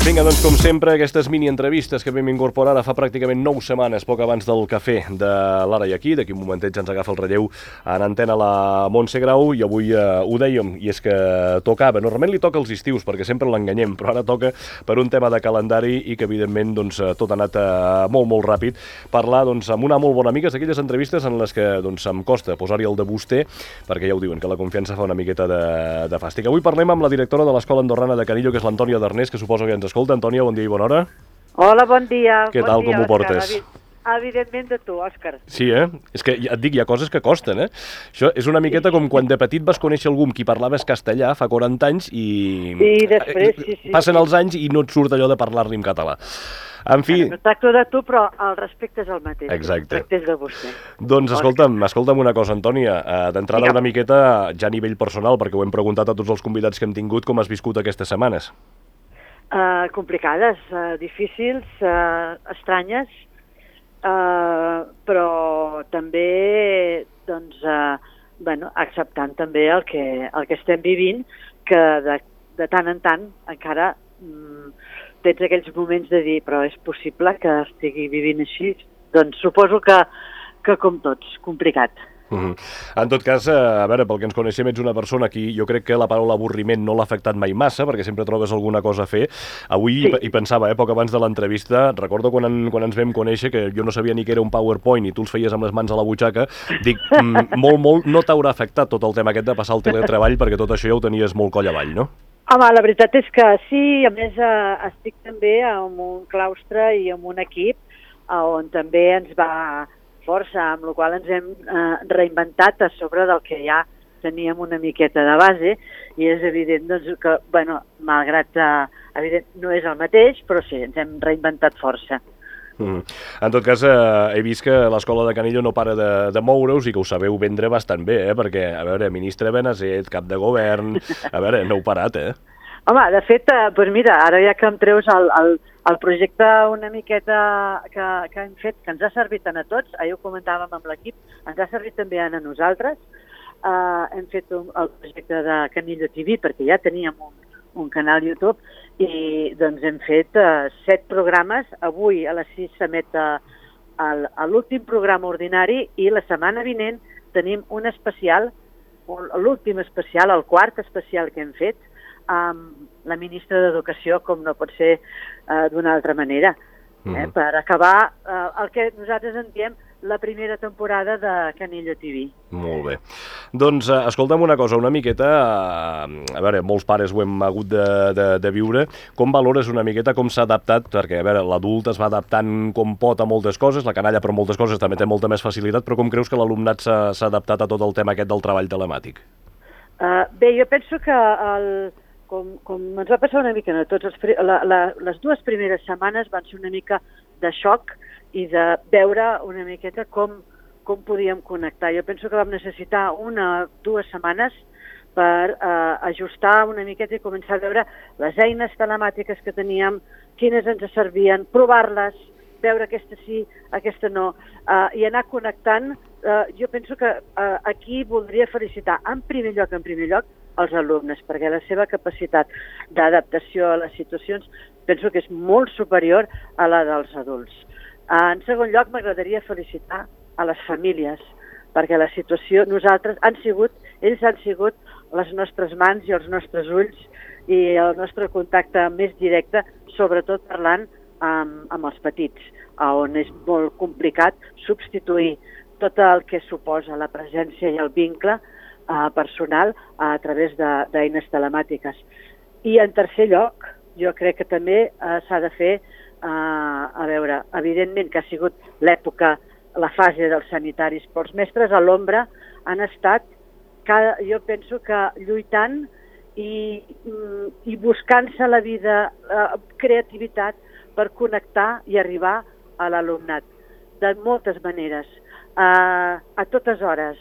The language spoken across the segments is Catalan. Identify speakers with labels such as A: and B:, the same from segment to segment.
A: Vinga, doncs com sempre, aquestes mini-entrevistes que vam incorporar ara fa pràcticament 9 setmanes, poc abans del cafè de l'Ara i aquí. D'aquí un momentet ens agafa el relleu en antena la Montse Grau i avui ho dèiem, i és que tocava. Normalment li toca els estius, perquè sempre l'enganyem, però ara toca per un tema de calendari i que evidentment doncs, tot ha anat molt, molt ràpid. Parlar doncs, amb una molt bona amiga, d'aquelles entrevistes en les que doncs, em costa posar-hi el de vostè, perquè ja ho diuen, que la confiança fa una miqueta de fàstic. Avui parlem amb la directora de l'Escola Andorrana de Canillo, que és l'Antònia Darnés, que suposo que ens escolta. Antònia, bon dia i bona hora.
B: Hola, bon dia.
A: Què tal, com ho portes?
B: Evidentment de tu, Òscar.
A: Sí, És que et dic, hi ha coses que costen, Això és una miqueta com quan de petit vas conèixer algú amb qui parlaves castellà fa 40 anys i
B: després, sí.
A: Passen els anys i no et surt allò de parlar-li en català. En fi...
B: No tracto de tu, però el respecte és el mateix.
A: Exacte.
B: El respecte és de vostè.
A: Doncs escolta'm una cosa, Antònia. D'entrada una miqueta, ja a nivell personal, perquè ho hem preguntat a tots els convidats que hem tingut, com has viscut aquestes setmanes?
B: Complicades, difícils, estranyes, però també doncs, acceptant també el que estem vivint, que de tant en tant encara tens aquells moments de dir però és possible que estigui vivint així? Doncs suposo que com tots, complicat.
A: En tot cas, a veure, pel que ens coneixem, ets una persona aquí, jo crec que la paraula avorriment no l'ha afectat mai massa, perquè sempre trobes alguna cosa a fer. Avui, sí. Hi pensava, poc abans de l'entrevista, recordo quan ens vam conèixer, que jo no sabia ni que era un PowerPoint i tu els feies amb les mans a la butxaca, dic, molt no t'haurà afectat tot el tema aquest de passar el teletreball, perquè tot això ja ho tenies molt coll avall, no?
B: Home, la veritat és que sí, a més estic també en un claustre i en un equip on també ens va força, amb la qual ens hem reinventat a sobre del que ja teníem una miqueta de base, i és evident doncs, que, malgrat evident, no és el mateix, però sí, ens hem reinventat força.
A: En tot cas, he vist que l'Escola de Canillo no para de moure-us i que ho sabeu vendre bastant bé, perquè, a veure, ministre Benazet, cap de govern, a veure, no heu parat,
B: Home, de fet, doncs mira, ara ja que em treus el projecte una miqueta que hem fet, que ens ha servit a tots, ahir ho comentàvem amb l'equip, ens ha servit també a nosaltres, hem fet el projecte de Canillo TV, perquè ja teníem un canal YouTube, i doncs hem fet 7 programes. Avui a les 6 s'emet l'últim programa ordinari i la setmana vinent tenim un especial, l'últim especial, el quart especial que hem fet, amb la ministra d'Educació, com no pot ser d'una altra manera, per acabar el que nosaltres en diem la primera temporada de Canillo TV.
A: Molt bé. Doncs escolta'm una cosa, una miqueta, a veure, molts pares ho hem hagut de viure, com valores una miqueta com s'ha adaptat, perquè a veure, l'adult es va adaptant com pot a moltes coses, la canalla per moltes coses també té molta més facilitat, però com creus que l'alumnat s'ha adaptat a tot el tema aquest del treball telemàtic?
B: Bé, jo penso que com ens va passar una mica a tots, les 2 primeres setmanes van ser una mica de xoc i de veure una miqueta com podíem connectar. Jo penso que vam necessitar 1 o 2 setmanes per ajustar una miqueta i començar a veure les eines telemàtiques que teníem, quines ens servien, provar-les, veure aquesta sí, aquesta no, i anar connectant. Jo penso que aquí voldria felicitar en primer lloc els alumnes, perquè la seva capacitat d'adaptació a les situacions penso que és molt superior a la dels adults. En segon lloc, m'agradaria felicitar a les famílies, perquè la situació, ells han sigut les nostres mans i els nostres ulls i el nostre contacte més directe, sobretot parlant amb els petits, on és molt complicat substituir tot el que suposa la presència i el vincle personal a través d'eines telemàtiques. I en tercer lloc, jo crec que també s'ha de fer, a veure, evidentment que ha sigut l'època, la fase dels sanitaris, però els mestres a l'ombra han estat, jo penso que lluitant i buscant-se la vida, creativitat per connectar i arribar a l'alumnat de moltes maneres, a totes hores.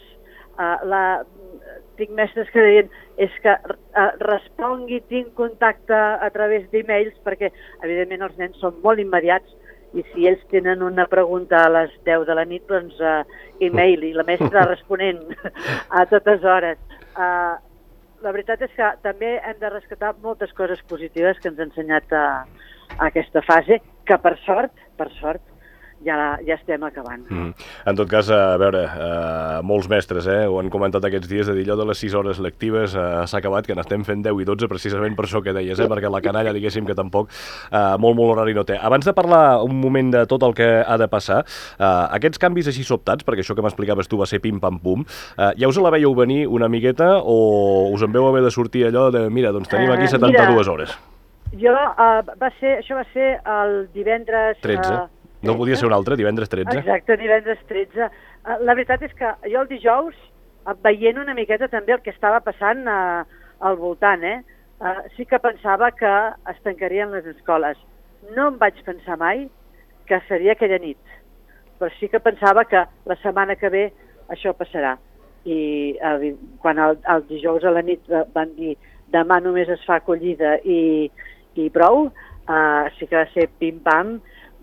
B: Tinc mestres que deien que respongui, tinc contacte a través d'e-mails, perquè evidentment els nens són molt immediats i si ells tenen una pregunta a les 10 de la nit, doncs e-mail i la mestra responent a totes hores. La veritat és que també hem de rescatar moltes coses positives que ens ha ensenyat aquesta fase, que per sort, ja estem acabant.
A: En tot cas, a veure, molts mestres ho han comentat aquests dies, de dir allò de les 6 hores lectives s'ha acabat, que n'estem fent 10 i 12 precisament per això que deies, perquè la canalla, diguéssim, que tampoc molt horari no té. Abans de parlar un moment de tot el que ha de passar, aquests canvis així sobtats, perquè això que m'explicaves tu va ser pim-pam-pum, ja us la veieu venir una miqueta o us en veu haver de sortir allò de, mira, doncs tenim aquí 72 hores?
B: Això va ser el divendres...
A: 13. No podia ser un altre, divendres 13?
B: Exacte, divendres 13. La veritat és que jo el dijous, veient una miqueta també el que estava passant al voltant, sí que pensava que es tancarien les escoles. No em vaig pensar mai que seria aquella nit, però sí que pensava que la setmana que ve això passarà. I quan el dijous a la nit van dir demà només es fa acollida i prou, sí que va ser pim-pam.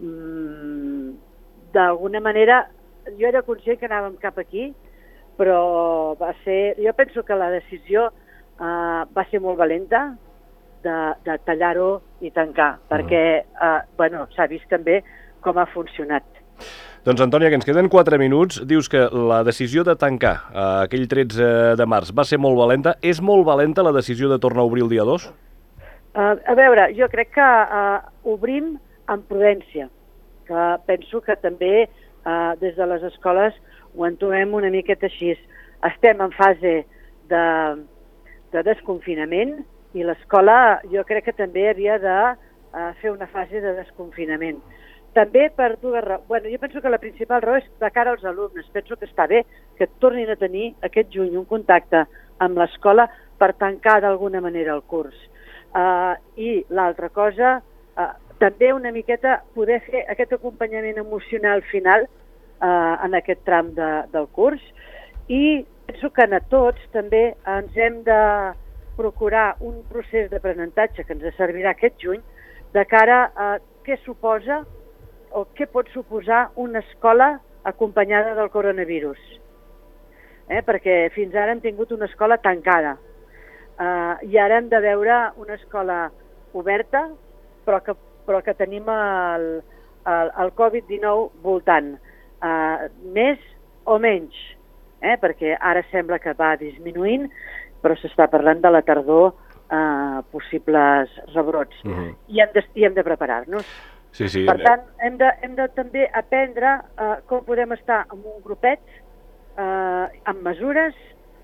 B: D'alguna manera jo era conscient que anàvem cap aquí, però jo penso que la decisió va ser molt valenta de tallar-ho i tancar, perquè s'ha vist també com ha funcionat.
A: Doncs, Antònia, que ens queden 4 minuts, dius que la decisió de tancar aquell 13 de març va ser molt valenta. És molt valenta la decisió de tornar a obrir el dia 2?
B: A veure, jo crec que obrim amb prudència, que penso que també des de les escoles ho entomem una miqueta així. Estem en fase de desconfinament i l'escola jo crec que també havia de fer una fase de desconfinament. També per dues raons. Jo penso que la principal raó és de cara als alumnes. Penso que està bé que tornin a tenir aquest juny un contacte amb l'escola per tancar d'alguna manera el curs. I l'altra cosa, també una miqueta poder fer aquest acompanyament emocional final en aquest tram del curs, i penso que a tots també ens hem de procurar un procés d'aprenentatge que ens servirà aquest juny de cara a què suposa o què pot suposar una escola acompanyada del coronavirus. Perquè fins ara hem tingut una escola tancada i ara hem de veure una escola oberta però que tenim el Covid-19 voltant, més o menys, perquè ara sembla que va disminuint, però s'està parlant de la tardor possibles rebrots. I hem de preparar-nos.
A: Sí.
B: Per tant, hem de també aprendre com podem estar en un grupet, amb mesures,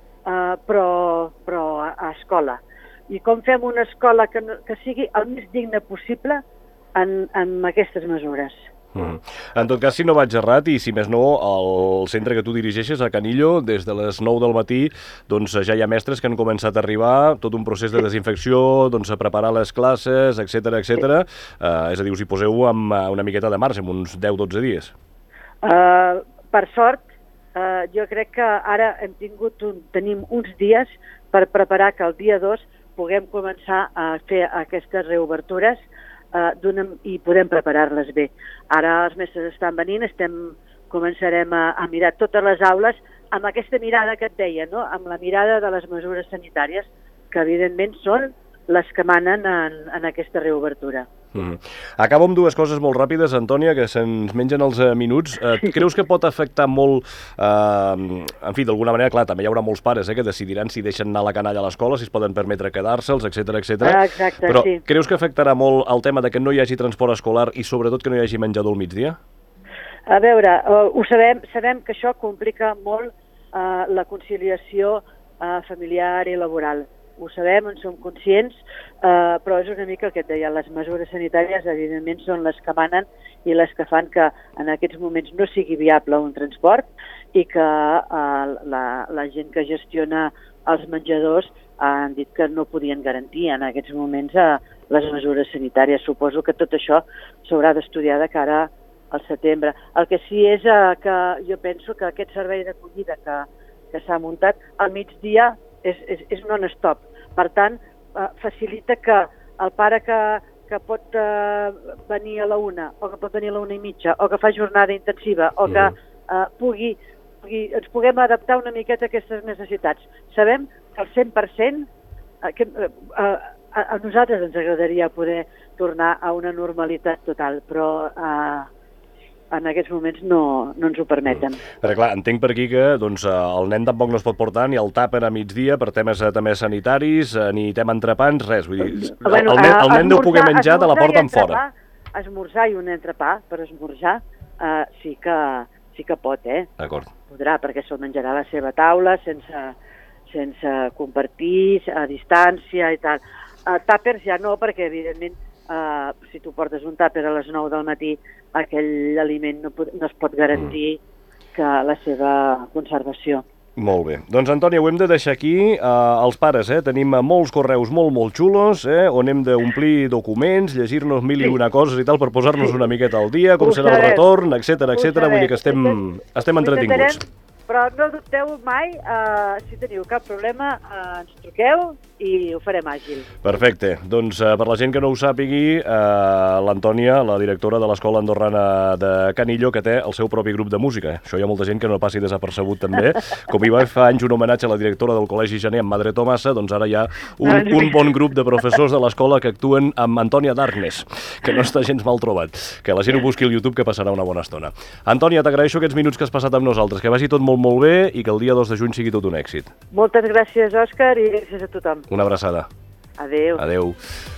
B: però a escola. I com fem una escola que sigui el més digne possible en aquestes mesures.
A: En tot cas, si no vaig errat, i si més no, el centre que tu dirigeixes, a Canillo, des de les 9 del matí, doncs ja hi ha mestres que han començat a arribar, tot un procés de desinfecció, doncs a preparar les classes, etc. És a dir, us hi poseu amb una miqueta de marge, amb uns 10-12 dies.
B: Per sort, jo crec que ara tenim uns dies per preparar que el dia 2 puguem començar a fer aquestes reobertures i podem preparar-les bé. Ara els mestres estan venint, començarem a mirar totes les aules amb aquesta mirada que et deia, no? Amb la mirada de les mesures sanitàries, que evidentment són les que manen en aquesta reobertura.
A: Acabo amb dues coses molt ràpides, Antònia, que se'ns mengen els minuts. Creus que pot afectar molt, en fi, d'alguna manera, clar, també hi haurà molts pares que decidiran si deixen anar la canalla a l'escola, si es poden permetre quedar-se'ls, etc.
B: Exacte,
A: però
B: sí.
A: Creus que afectarà molt el tema de que no hi hagi transport escolar i sobretot que no hi hagi menjador al migdia?
B: A veure, ho sabem que això complica molt la conciliació familiar i laboral. Ho sabem, en som conscients, però és una mica el que et deia, les mesures sanitàries evidentment són les que manen i les que fan que en aquests moments no sigui viable un transport i que la gent que gestiona els menjadors han dit que no podien garantir en aquests moments les mesures sanitàries. Suposo que tot això s'haurà d'estudiar de cara al setembre. El que sí és que jo penso que aquest servei d'acollida que s'ha muntat al migdia és non-stop. Per tant, facilita que el pare que pot venir a la 1 o que pot venir a la 1:30 o que fa jornada intensiva o que ens puguem adaptar una miqueta a aquestes necessitats. Sabem que el 100% a nosaltres ens agradaria poder tornar a una normalitat total, però en aquests moments no ens ho permeten.
A: Perquè clar, entenc per aquí que doncs, el nen tampoc no es pot portar ni el tàper a migdia per temes també sanitaris, ni tema entrepans, res. Vull dir, el nen deu poder menjar de la porta en fora.
B: Esmorzar i un entrepà per esmorzar sí que pot,
A: D'acord.
B: Podrà, perquè se'l menjarà a la seva taula, sense compartir, a distància i tal. Tàpers ja no, perquè evidentment si tu portes un tàper a les 9 del matí, aquell aliment no es pot garantir que la seva conservació.
A: Molt bé. Doncs, Antònia, ho hem de deixar aquí. Els pares, tenim molts correus molt xulos, on hem d'omplir documents, llegir-nos mil i una coses i tal, per posar-nos una miqueta al dia, com serà el retorn, etc. Vull dir que estem entretinguts.
B: Però no dubteu mai, si teniu cap problema, ens truqueu i ho farem àgil.
A: Perfecte. Doncs per la gent que no ho sàpigui, l'Antònia, la directora de l'Escola Andorrana de Canillo, que té el seu propi grup de música. Això hi ha molta gent que no passi desapercebut també. Com hi va fa anys un homenatge a la directora del Col·legi Gener, amb Madre Tomassa, doncs ara hi ha un bon grup de professors de l'escola que actuen amb Antònia Darkness, que no està gens mal trobat. Que la gent ho busqui al YouTube, que passarà una bona estona. Antònia, t'agraeixo aquests minuts que has passat amb nosaltres, que vagi tot molt bé i que el dia 2 de juny sigui tot un èxit.
B: Moltes gràcies, Òscar, i gràcies a tothom.
A: Una abraçada.
B: Adéu.
A: Adéu.